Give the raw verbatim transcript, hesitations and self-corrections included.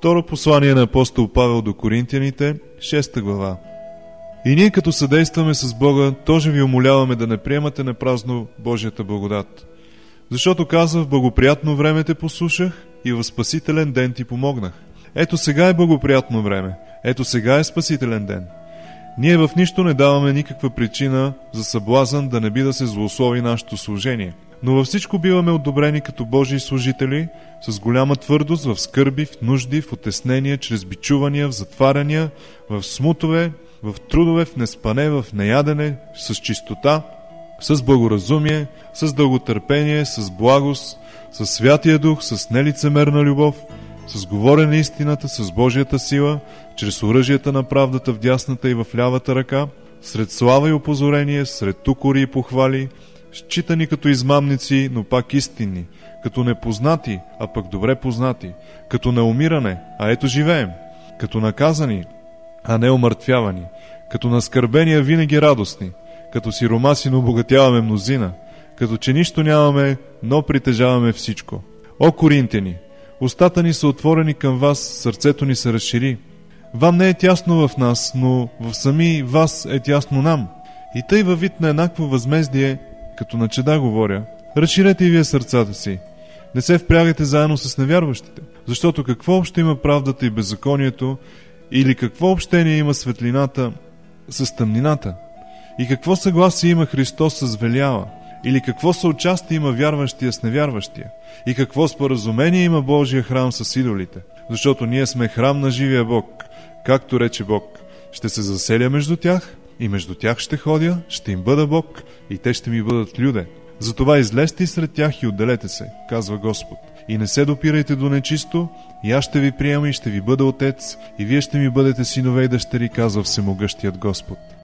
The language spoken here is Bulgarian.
Второ послание на апостол Павел до Коринтияните, шеста глава. И ние като съдействаме с Бога, тоже ви умоляваме да не приемате напразно Божията благодат. Защото казва: в благоприятно време те послушах и в спасителен ден ти помогнах. Ето сега е благоприятно време, ето сега е спасителен ден. Ние в нищо не даваме никаква причина за съблазън да не би да се злослови нашето служение. Но във всичко биваме одобрени като Божии служители, с голяма твърдост, в скърби, в нужди, в отеснения, чрез бичувания, в затваряния, в смутове, в трудове, в неспане, в неядене, с чистота, с благоразумие, с дълготърпение, с благост, с Святия Дух, с нелицемерна любов, с говорене истината, с Божията сила, чрез оръжията на правдата в дясната и в лявата ръка, сред слава и опозорение, сред тукори и похвали, считани като измамници, но пак истинни, като непознати, а пък добре познати, като на умиране, а ето живеем, като наказани, а не омъртвявани, като наскърбения винаги радостни, като сиромаси, но обогатяваме мнозина, като че нищо нямаме, но притежаваме всичко. О, коринтяни, устата ни са отворени към вас, сърцето ни се разшири. Вам не е тясно в нас, но в сами вас е тясно нам. И тъй във вид на еднакво възмездие, като на чеда говоря, разширете и вие сърцата си. Не се впрягайте заедно с невярващите, защото какво общо има правдата и беззаконието, или какво общение има светлината с тъмнината? И какво съгласие има Христос с Велиала? Или какво съучастие има вярващия с невярващия? И какво споразумение има Божия храм с идолите? Защото ние сме храм на живия Бог. Както рече Бог: ще се заселя между тях и между тях ще ходя, ще им бъда Бог и те ще ми бъдат люде. Затова излезте и сред тях и отделете се, казва Господ. И не се допирайте до нечисто, и аз ще ви приема и ще ви бъда отец, и вие ще ми бъдете синове и дъщери, казва всемогъщият Господ.